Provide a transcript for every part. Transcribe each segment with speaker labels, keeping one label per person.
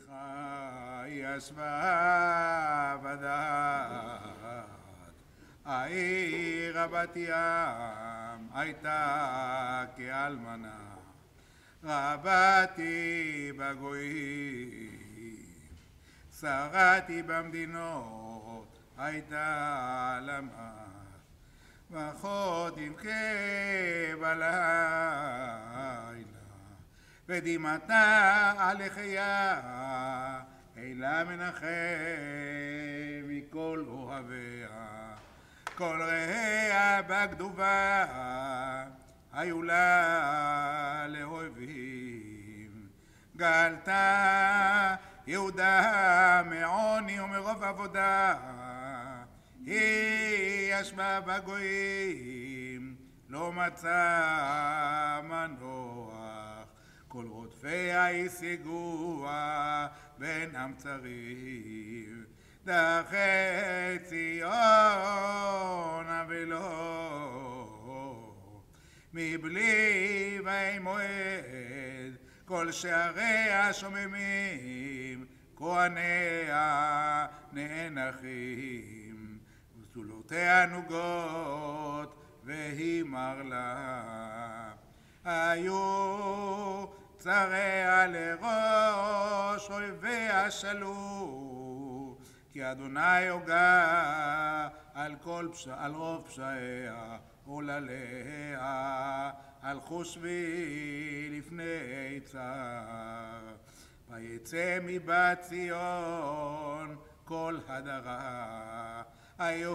Speaker 1: ישבה בדד, העיר בת ים הייתה כאלמנה, רבתי בגויים, שרתי במדינות, הייתה למה, ואחות יבכה בלילה, ודמעתה על לחייה, אילה מנחם מכל אוהביה, כל רעיה בגדובה, היו לה לאוהבים, גלתה יהודה מעוני ומרוב עבודה, היא ישבה בגויים, לא מצאה מנוח, כל רודפיה השיגוה בין המצרים, דרכי ציון ולא מבלי ואי מועד, כל שעריה שוממים, כהניה נאנחים, וסולותיה נוגות והיא מרלה, היו צריה לראש אויביה שלו, כי אדוני הוגה על רוב פשעיה עולליה, הלכו שבי לפני צר, ויצא מבת ציון כל הדרה, היו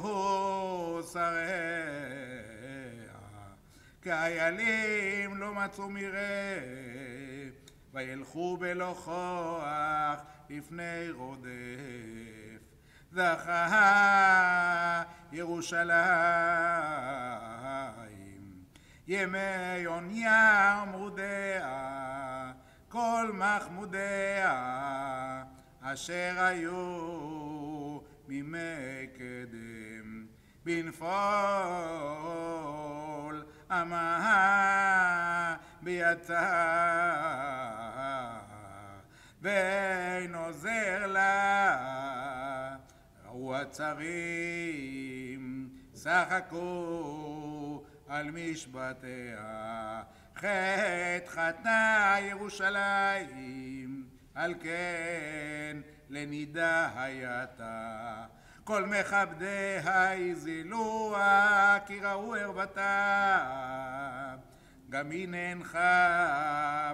Speaker 1: שריה כאיילים לא מצאו מרעה, וילכו בלא כוח לפני רודף, זכה ירושלים ימי עוניה ומרודיה, כל מחמודיה אשר היו מימי קדם, בנפול עמה ביצע, ואין עוזר לה, ראו הצרים שחקו על משבטיה, חטא חטאה ירושלים, על כן לנידה הייתה, כל מכבדיה הזילוה, כי ראו ערוותה, גם היא נאנחה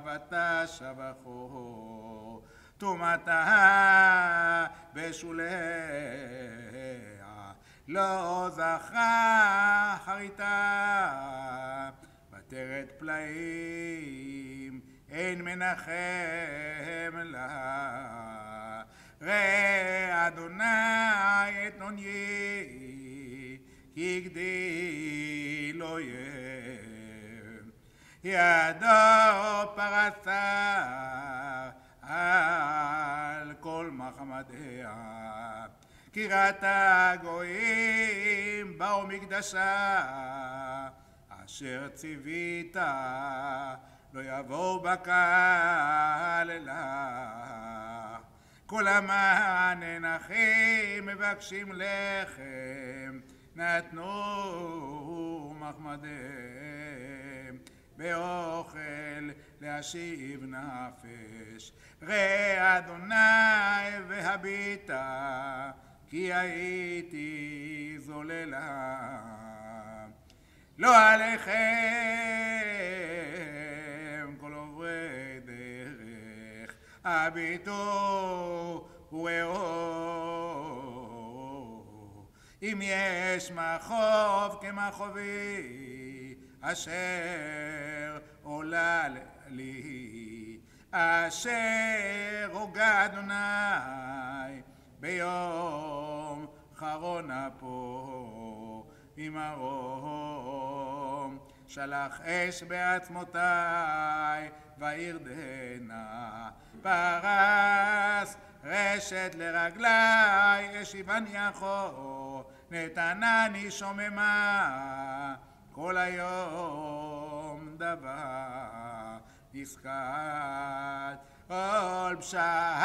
Speaker 1: ותשבחו, טומאתה בשוליה, לא זכרה אחריתה, ותרת פלאים אין מנחם לה, ראה אדוני את נוני, כי הגדיל אויב, ידו פרסה על כל מחמדיה, כי ראתה גויים באו מקדשה, אשר ציווית לא יבואו בקהל לך, כל המננחים מבקשים לחם, נתנו מחמדיהם באוכל להשיב נפש, ראה אדוני והביטה, כי הייתי זוללה, לא עליכם כל עוברי דרך, הביטו וראו, אם יש מחוב כמחובי, אשר עולה לי, אשר הוגה אדוני ביום חרון אפו, ממרום שלח אש בעצמותיי וירדנה, פרס רשת לרגלי, אשיבן יחו, נתנני שוממה, כל היום דבר נזכת, כל פשעי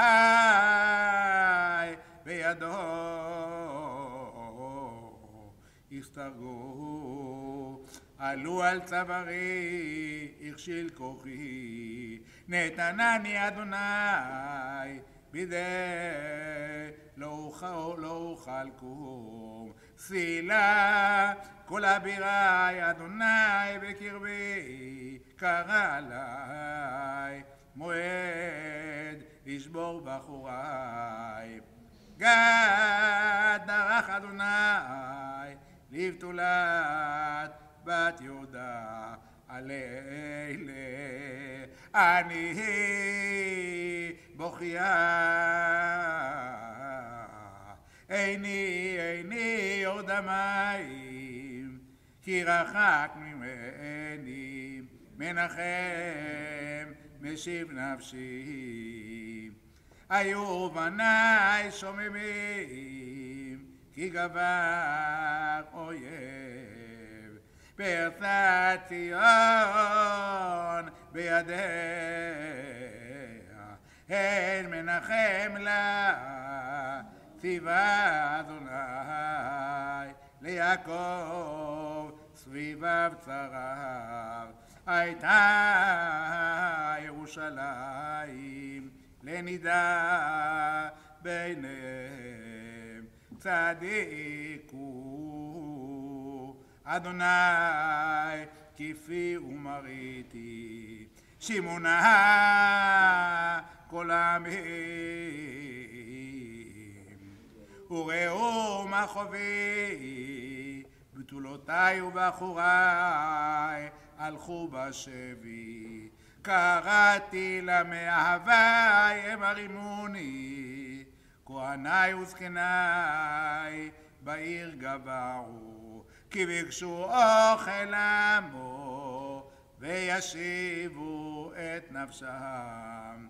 Speaker 1: בידו הסתרגו. עלו על צווארי, הכשיל כוחי, נתנני אדוני בידי לא אוכל קום. סילה כל אבירי אדוני בקרבי, קרא עלי מועד לשבור בחוריי. גד דרך אדוני לבתולת בת יהודה, הלילה אני בוכייה. איני יורד המים, כי רחק ממני, מנחם משיב נפשי. היו בניי שוממים, כי גבר אויב. פרצת ציון בידיה, הן מנחם לה, ציווה אדוני ליעקב סביביו צריו. הייתה ירושלים לנידה ביניהם, צדיקו אדוני כפי ומריתי, שמעונה כל העמים. וראו מה חובי, בתולותיי ובחוריי הלכו בשבי. קראתי למאהביי הם הרימוני, כהניי וזקניי בעיר גברו, כי ביקשו אוכל עמו וישיבו את נפשם.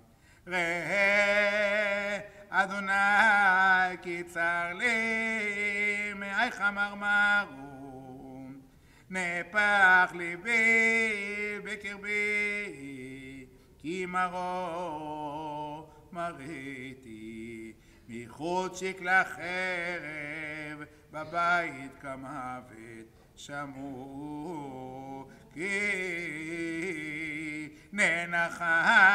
Speaker 1: ראה אדוני כי צר לי מאי חמרמרו, נפח ליבי בקרבי, כי מרו מריתי. מחוץ שקלה חרב, בבית כמוות שמעו, כי ננחני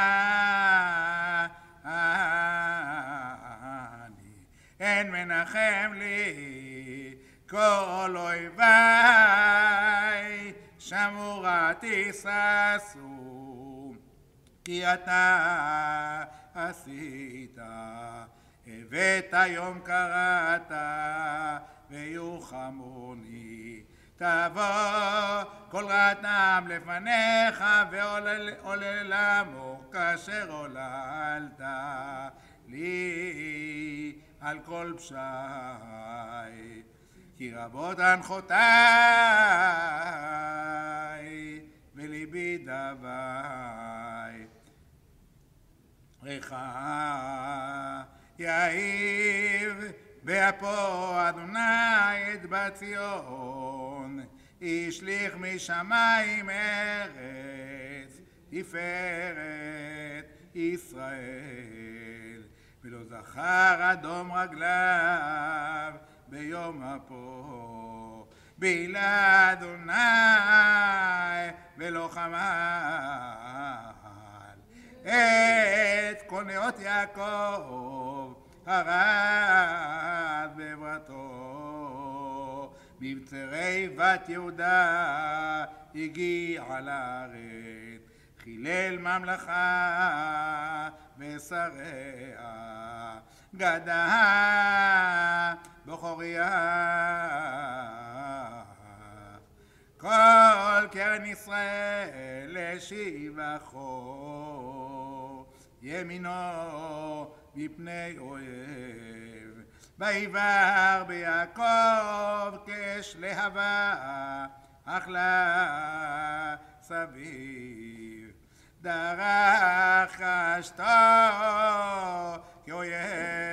Speaker 1: אין מנחם לי. כל אויביי שמורתי ששו, כי אתה עשית, הבאת יום קראת ויוחמוני. תבוא כל רעתם לפניך ועולל עמו כאשר עוללת לי על כל פשעי. כי רבות הנחותיי וליבי דווי. ריחה יאיב באפו אדוני את בת ציון, השליך משמיים ארץ תפארת ישראל. ולא זכר אדום רגליו ביום אפו, בילה אדוני ולא חמל את כל נאות יעקב הרד בעברתו. מבצרי בת יהודה הגיע לארץ, חילל ממלכה ושריה, גדה בחוריה. כל קרן ישראל לשבחו, ימינו מפני אויב. ויבער ביעקב כאש להבה, אכלה סביב. דרך אשתו כאויב,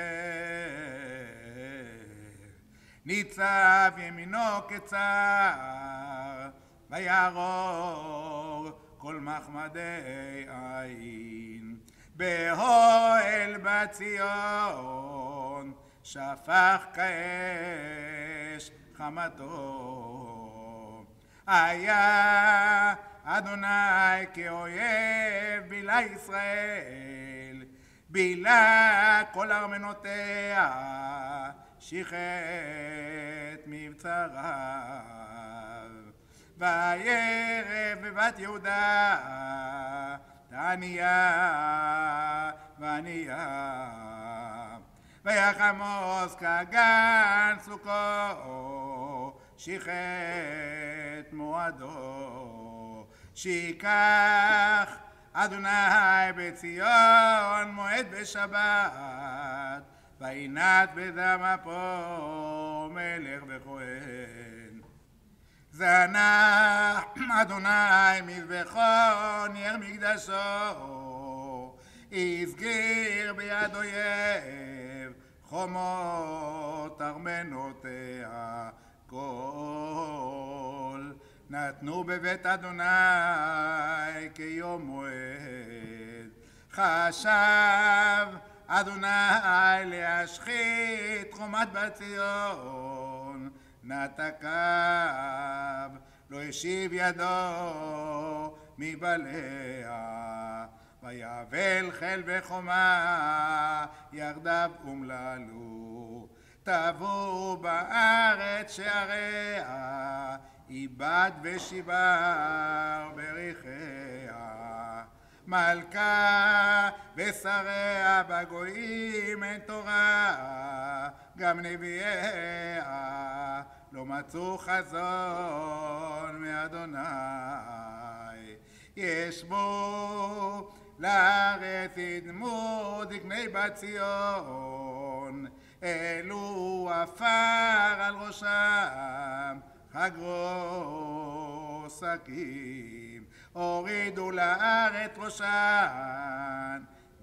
Speaker 1: ניצב ימינו כצר, ויערור כל מחמדי עין. באוהל בציון, שפך כאש חמתו. היה אדוני כאויב בילה ישראל, בילה כל ארמנותיה, שיחת מבצריו. וירב בבת יהודה תעניה ועניה, ויחמוס כגן סוכו, שיחת מועדו. שיקח אדוני בציון מועד בשבת, וינת בדם אפו מלך וכהן. זנח אדוני מזבחו נר מקדשו, הסגיר ביד אויב חומות ארמנותיה כל. נתנו בבית אדוני כיום מועד, חשב אדוני להשחית חומת בציון, נתקיו לא השיב ידו מבליה, ויבל חיל וחומה יחדיו אומללו. טבעו בארץ שעריה, איבד ושיבר בריחיה. מלכה ושריה בגויים אין תורה, גם נביאיה לא מצאו חזון מאדוני. ישבו לארץ ידמו זקני בת ציון, העלו עפר על ראשם, חגרו שקים, הורידו לארץ ראשן,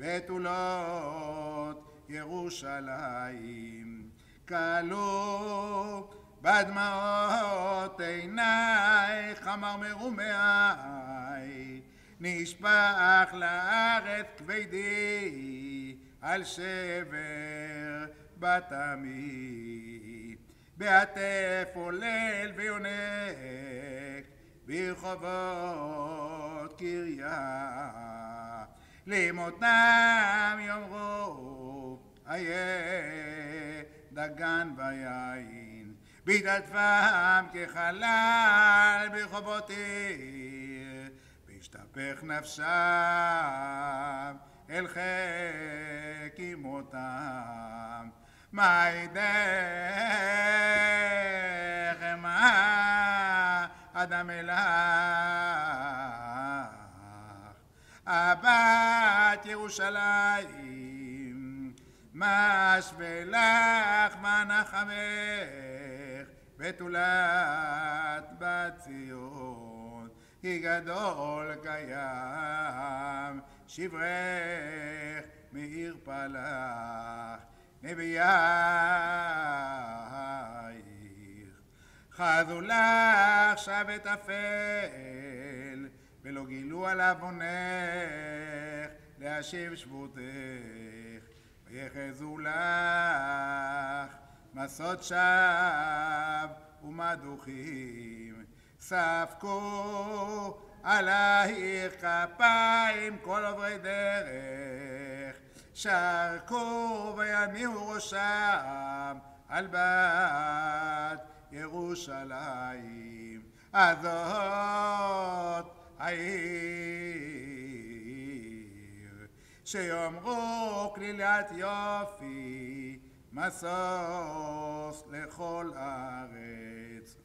Speaker 1: בתולות ירושלים. כלו בדמעות עינייך, אמרמרו מעי, נשפך לארץ כבדי על שבר בתמי. בעטף עולל ויונק ברחובות קריה, למותם יאמרו איה דגן ויין, בהתעטפם כחלל ברחובות עיר, והשתפך נפשם אל חיק אמותם. מה ידך מה אדם אלך, אהבת ירושלים, מה שווה לך מה נחמך, בתולת בת ציון, כי גדול קיים שברך מאיר פלח. נביאייך חזו לך שבת אפל, ולא גילו על עוונך להשיב שבותך. ויחזו לך מסות שווא ומדוכים, ספקו עלייך כפיים כל עוברי דרך, שרקו ויניעו ראשם על בת ירושלים. הזאת העיר שיאמרו כלילת יופי, משוש לכל הארץ.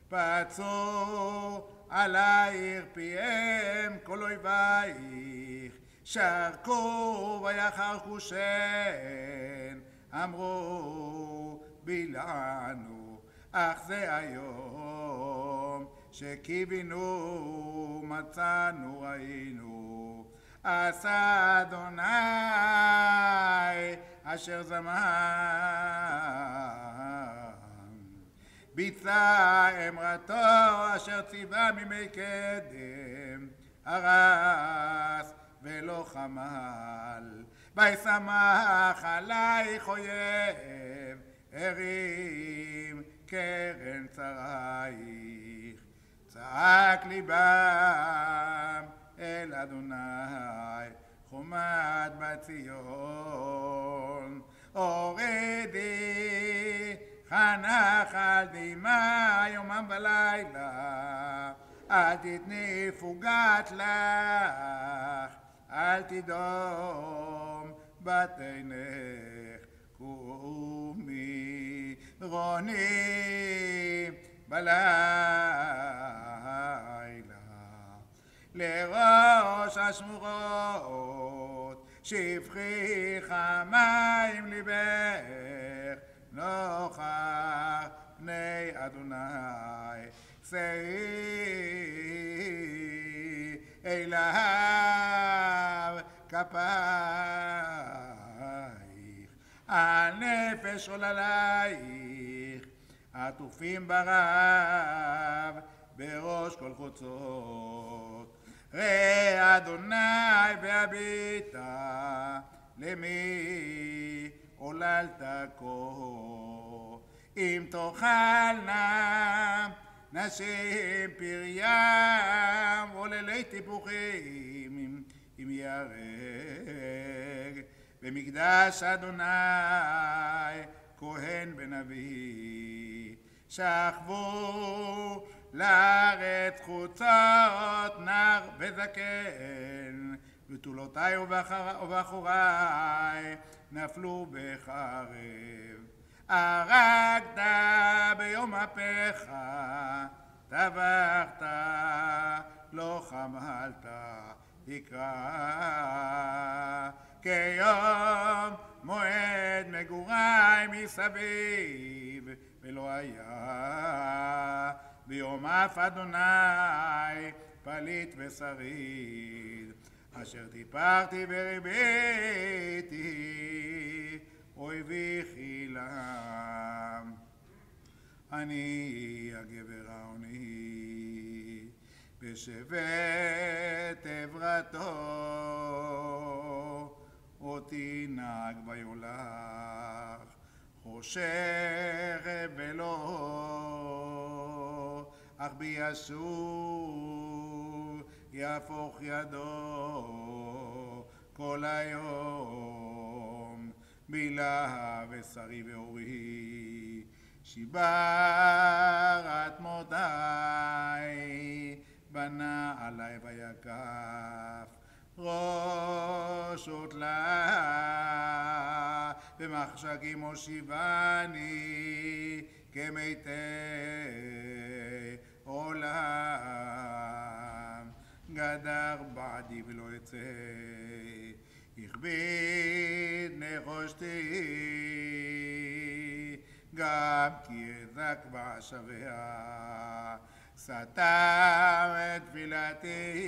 Speaker 1: פצו עלייך פיהם כל אויבייך, שרקו ויחרכו שן, אמרו בילענו, אך זה היום שקיווינו מצאנו ראינו. עשה אדוני אשר זמן, ביצע אמרתו אשר ציווה מימי קדם, הרס ולא חמל. וישמח עלייך אויב, הרים קרן צריך. צעק ליבם אל אדוני, חומת בציון. הורידי חנך על דמעה יומם ולילה, אל תתני פוגת לך, אל תדום בתינך. קומי רוני בלילה, לראש השמורות שפכי חמים ליבך, נוכח פני אדוני שאי אליו כפייך. הנפש עוללייך עטופים ברב בראש כל חוצות. ראה אדוני והביטה, למי עוללת כה? אם תאכלנה נשים פריים עוללי טיפוחים, אם ייהרג במקדש אדוני כהן ונביא. שכבו לארץ חוצות נער וזקן, בתולותיי ובחוריי נפלו בחרב. הרגת ביום אפיך, טבחת לא חמלת, תקרא כיום מועד מגוריי מסביב, ולא היה ביום אף אדוני פליט ושריד. אשר טיפרתי וריביתי, אויבי חילם. אני הגבר העוני בשבט עברתו, אותי נהג ויולך, חושך ולא, אך בי ישוב יהפוך ידו כל היום. בילה ושרי ואורי שיברת מותי, בנה עלי ויקף ראש ותלה, במחשכים הושיבני כמתי עולם. גדר בעדי ולא יצא, הכביד נחושתי, גם כי אזק בעשביה, סתם את תפילתי.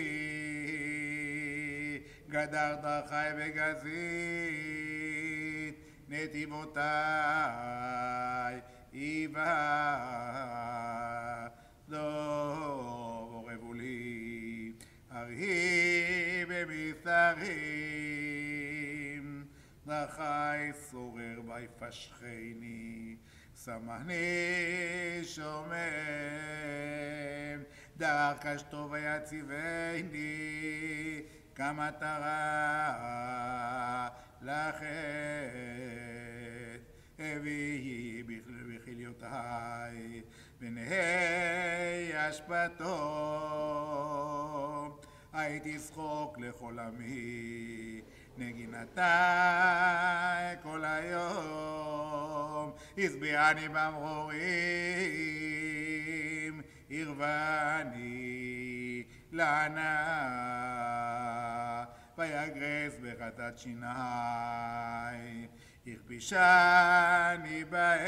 Speaker 1: גדר דרכי וגזית, נתיבותיי איבה. דוב עורבו לי, ארהי במסתרים, דרכי שורר ויפשחני, שמחני שומם. דרך קשתו ויציבני, כמטרה לחטא. הביאי בכליותיי בנהי אשפתו, הייתי שחוק לכל עמי, נגינתי כל היום. השביעני במרורים, הרבני לענה, ויגרס בחטאת שיני, הכפישני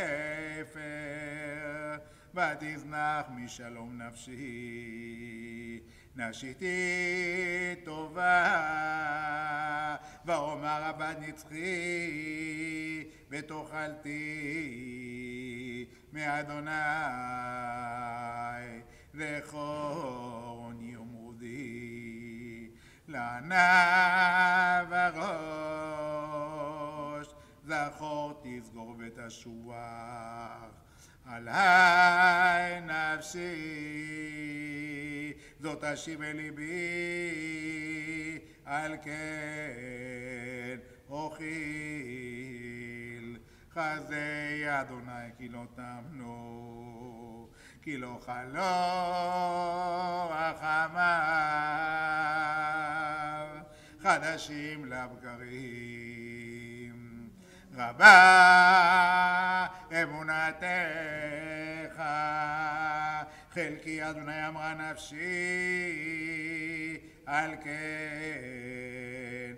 Speaker 1: באפר, ותזנח משלום נפשי. נשיתי טובה, ואומר עבד נצחי, ותאכלתי מאדוני. זכור יאמרודי לענב הראש, זכור תסגור ותשוח, עלי נפשי, זאת אשיב אל ליבי, על כן אוכיל, חסדי אדוני כי לא תמנו, כי לא חלו רחמיו, חדשים לבקרים. רבה אמונתך, חלקי אדוני אמרה נפשי, על כן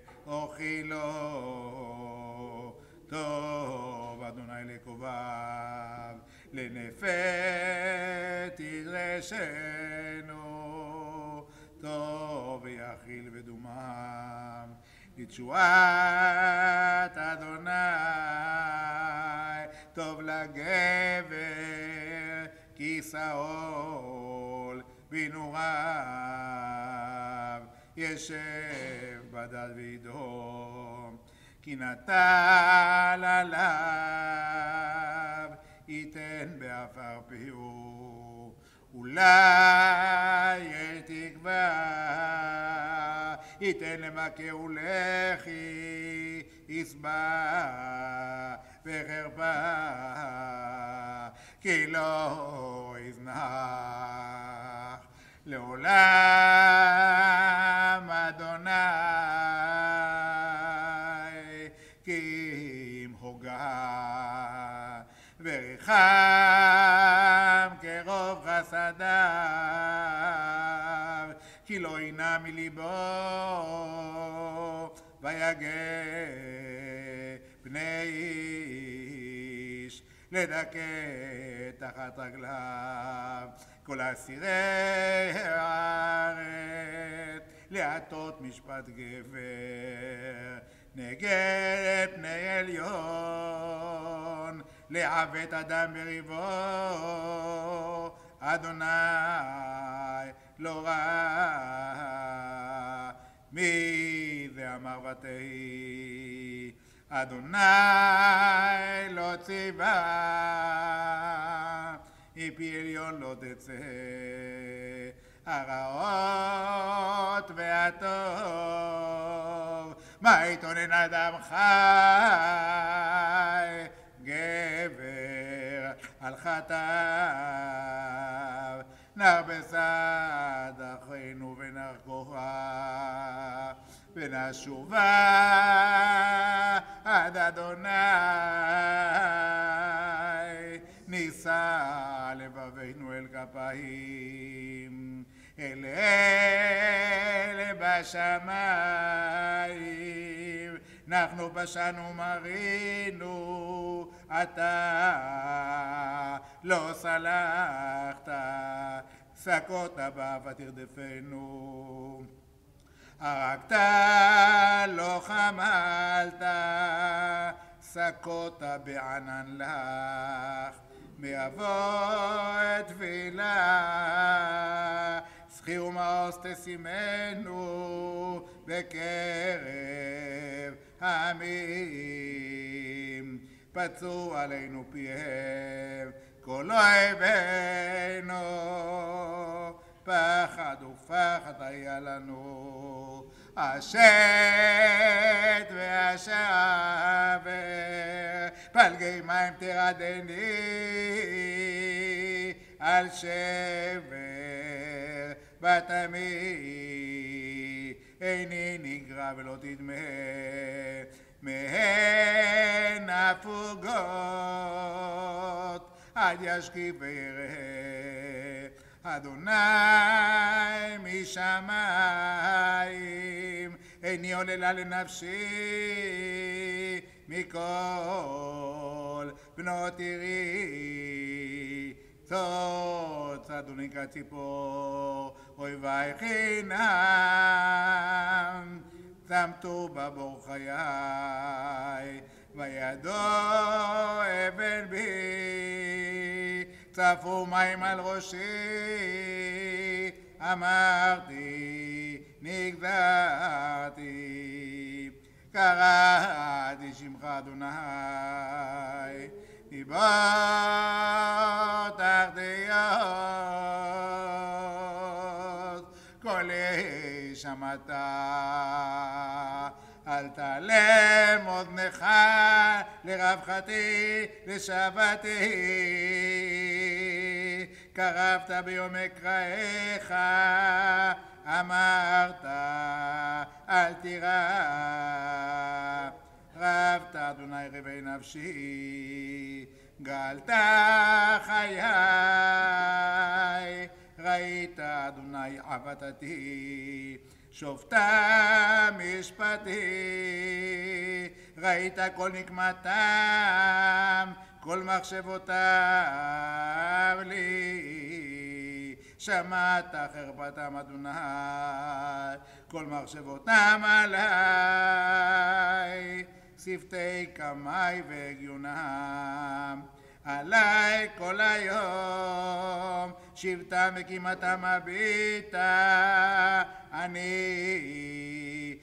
Speaker 1: אוכילו. טוב אדוני לקובב, לנפת ידרשנו, טוב ויחיל ודומם, לתשועת אדוני, טוב לגבר כי שאול בנעוריו, ישב בדד וידום, כי נטל עליו, ייתן בעפר פיהו, אולי תקווה, ייתן למכהו לחי, ישבע בחרפה, כי לא יזנח לעולם אדוני, כי אם הוגה ורחם כרוב חסדיו, כי לא ינע מליבו, ויגע בני איש לדכא תחת רגליו, כל אסירי הארץ להטות משפט גבר, נגד פני עליון, לעוות אדם בריבו, אדוני לא רע. מי זה אמר ותהי, אדוני לא ציווה, מפי עליון לא תצא הרעות והטוב, מה יתונן אדם חי, גבר על חטאיו, נרבסה דרכנו ונרקוחה, ונשובה עד אדוני, נישא לבבינו אל כפיים, אל אל בשמיים, אנחנו פשענו מרינו, אתה לא סלחת, סקות בה ותרדפנו, הרגת לא חמלת, סקות בענן לך, מאבות תפילה, זכיר ומעוז תשימנו בקרב העמים, פצעו עלינו פיהם כל אויבינו, פחד ופחד היה לנו, השת והשבר, פלגי מים תרדני, על שבר בתמי, איני נגרע ולא תדמה, מהן הפוגות, עד ישקיף ויראה, אדוני משמיים, איני עוללה לנפשי מכל בנות עירי, צוץ אדוני כציפור, אויבי חינם, צמתו בבור חיי, וידו אבן בי, צפו מים על ראשי, אמרתי נגזרתי, קראתי שמך אדוני, דיבור תחתיות, קולי שמעת, אל תעלם אוזנך לרווחתי, לשבתי, קרבת ביום אקראך, אמרת אל תירא, רבת אדוני רבי נפשי, גאלת חיי, ראית אדוני עבדתי, שופטה משפטי, ראית כל נקמתם, כל מחשבותיו לי, שמעת חרפתם אדוני, כל מחשבותם עליי, שפתי קמי והגיונם, עליי כל היום, שבטם וקימתם הביטה, אני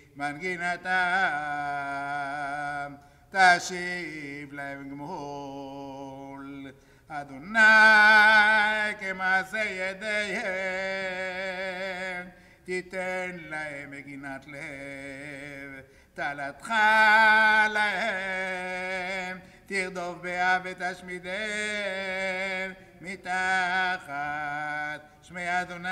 Speaker 1: מנגינתם, תשיב להם גמול, אדוני כמעשה ידיהם, תיתן להם מגינת לב, תלתך להם, תרדוף באב ותשמידם, מתחת שמי אדוני.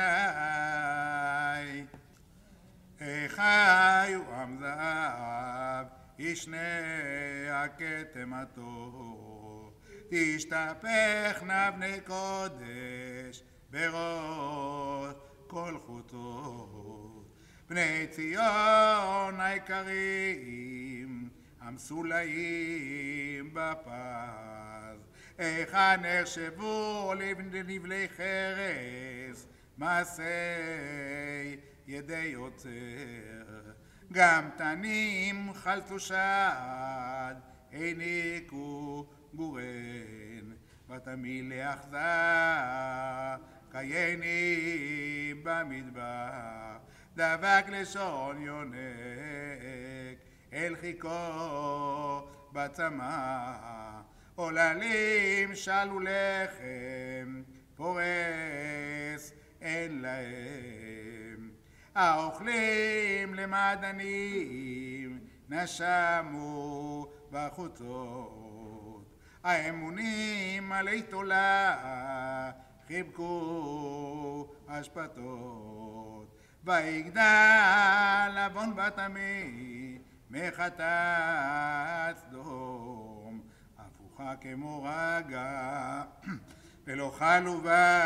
Speaker 1: חיו עם זהב, ישנה הכתם הטוב, תשתפכנה בני קודש בראש כל חוצות, בני ציון היקרים, המסולאים בפז, היכן נחשבו לבני חרס, מעשי ידי יוצר, גם תנים חלצו שד, העניקו גורן, ותמיל לאחזה, קייני במדבר, דבק לשון יונק, אל חיכו בצמא, עוללים שלו לחם, פורס אין להם, האוכלים למעדנים, נשמו בחוצות, האמונים עלי תולה, חיבקו אשפתות, ויגדל עוון בת עמי, מחטאת סדום, הפוכה כמו רגע, ולא חלו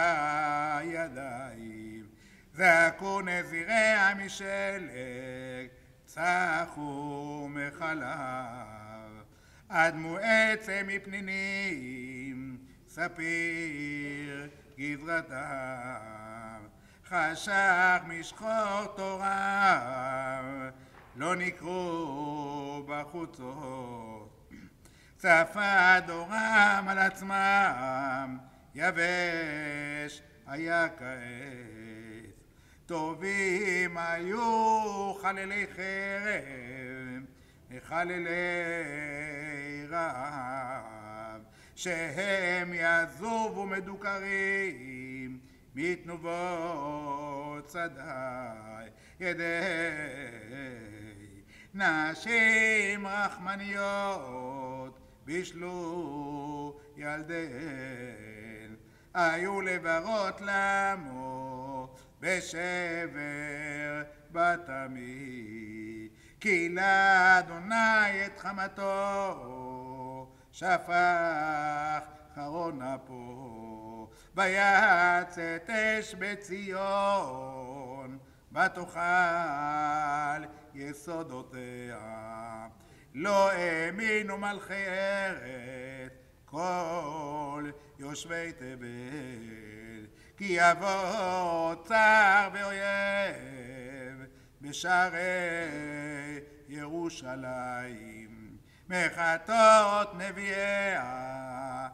Speaker 1: בידיים, זעקו נזיריה משלג, צחו מחלב, אדמו עצם מפנינים, ספיר גזרתם, חשך משחור תורה, לא נקרו בחוצות, צפה דורם על עצמם, יבש היה כעת, טובים היו חללי חרב, חללי רעב, שהם יעזובו מדוכרים, מתנובות צדי ידי נשים רחמניות, בישלו ילדיהן, היו לברות למו בשבר בת עמי, כי לאדוני את חמתו, שפך חרון אפו, ויצאת אש בציון, ותאכל יסודותיה, לא האמינו מלכי ארץ, כל יושבי תבל, כי יבוא צר ואויב בשערי ירושלים, מחטות נביאיה,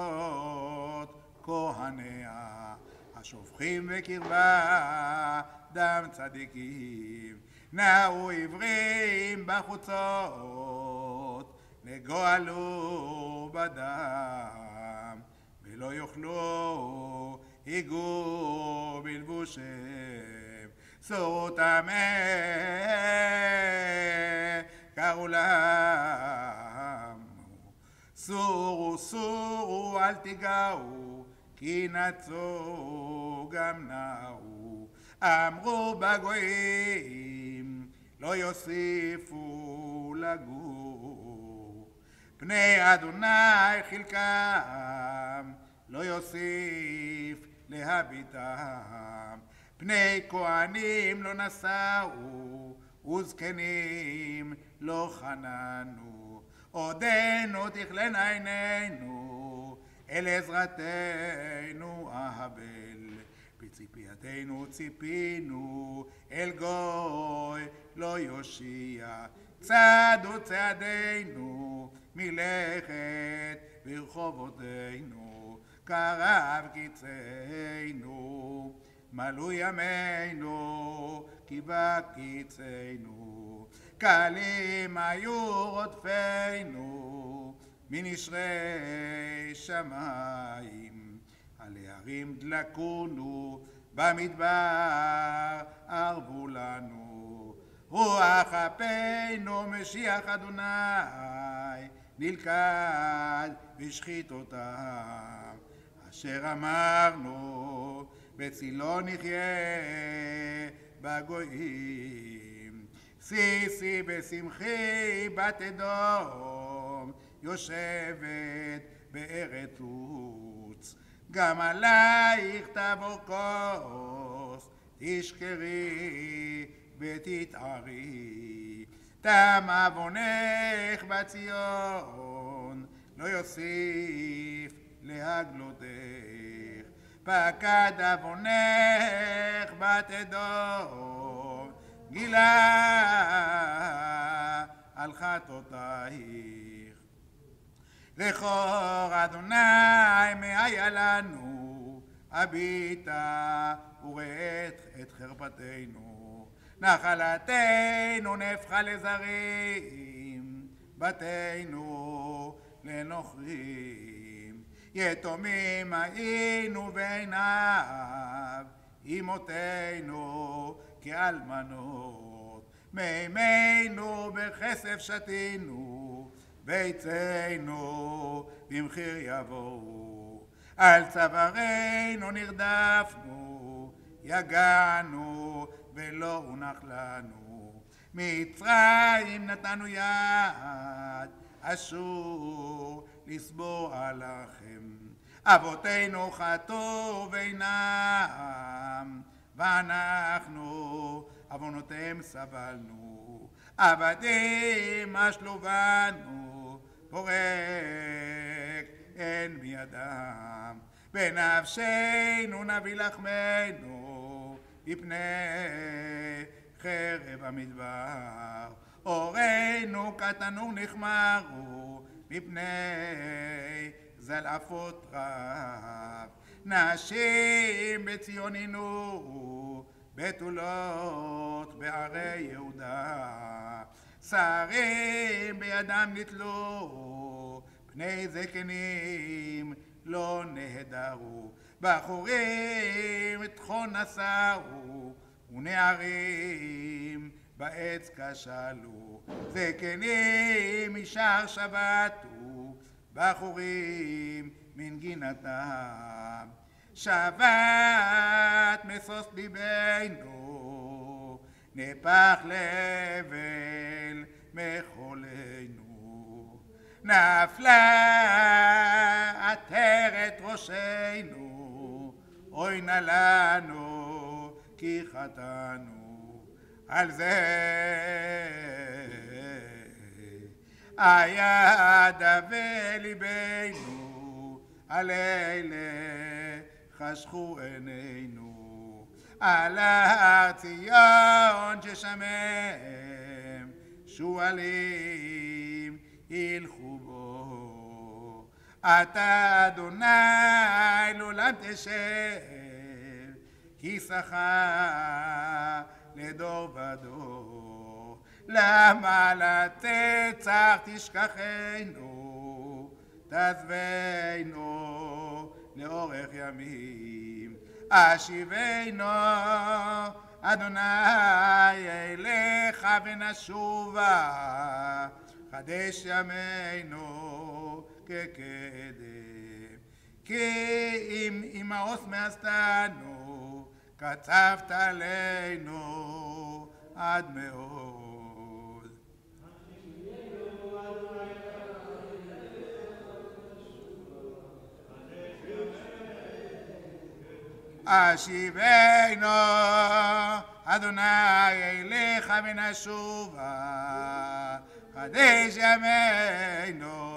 Speaker 1: עוונות כהניה, השופכים בקרבה דם צדיקים. נעו עברים בחוצות, נגועלו בדם, ולא יאכלו היגעו בלבושם. סורו טמא קראו להם, סורו סורו אל תיגעו, כי נצו גם נעו. אמרו בגויים לא יוסיפו לגור, פני אדוני חלקם לא יוסיף להביטם. פני כהנים לא נשאו, וזקנים לא חננו. עודנו תכלנה עינינו, אל עזרתנו אהבל. בציפייתנו ציפינו, אל גוי לא יושיע. צעדו צעדינו מלכת ברחובותינו, קרב קיצנו. מלאו ימינו כי בקיצנו, קלים היו רודפינו מנשרי שמיים. על ההרים דלקונו, במדבר ערבו לנו. רוח אפינו משיח אדוני, נלכד בשחיתותם. אשר אמרנו בצילו נחיה בגויים. סיסי בשמחי בת אדום, יושבת בארץ עוץ. גם עלייך תעבור כוס, תשכרי ותתערי. תם עוונך בציון, לא יוסיף להגלותך. פקד עוונך בת אדום, גילה על חטאותייך. זכור אדוני מהיה לנו, הביטה וראה את חרפתנו. נחלתנו נהפכה לזרים, בתינו לנוכרים. יתומים היינו בעיניו, אמותינו כאלמנות. מימינו בכסף שתינו, ביצינו במחיר יבואו. על צווארנו נרדפנו, יגענו ולא הונח לנו. מצרים נתנו יד, אשור לסבוע לכם. אבותינו חטאו ואינם, ואנחנו עוונותיהם סבלנו. עבדים אשלו בנו, פורק אין בידם. בנפשנו נביא לחמנו, מפני חרב המדבר. אורנו קטנו נחמרו, מפני זלעפות רב. נשים בציוננו, בתולות בערי יהודה. שרים בידם נתלו, פני זקנים לא נהדרו. בחורים טחון נשאו, ונערים בעץ כשלו. זקנים משער שבתו, בחורים מנגינתם. שבת משוש ליבנו, נפח לבל מחולנו. נפלה עטרת ראשנו, אוי נא לנו כי חטאנו. על זה היה דווה ליבנו, על אלה חשכו עינינו. על הר ציון ששמם שועלים ילכו בו. אתה אדוני לעולם תשב, כי כיסך לדור ודור. למה לתצח תשכחנו, תעזבנו לאורך ימים. אשיבנו אדוני אליך ונשובה, חדש ימינו כקדם. כי אם אמאוס מאסתנו, קצבת עלינו עד מאוד. אשיבנו אדוני אליך ונשובה, חדש ימינו